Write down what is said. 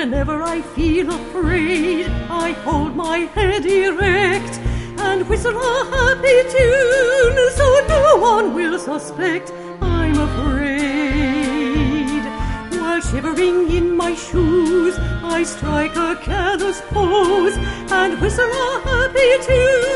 Whenever I feel afraid, I hold my head erect and whistle a happy tune, so no one will suspect I'm afraid. While shivering in my shoes, I strike a careless pose and whistle a happy tune.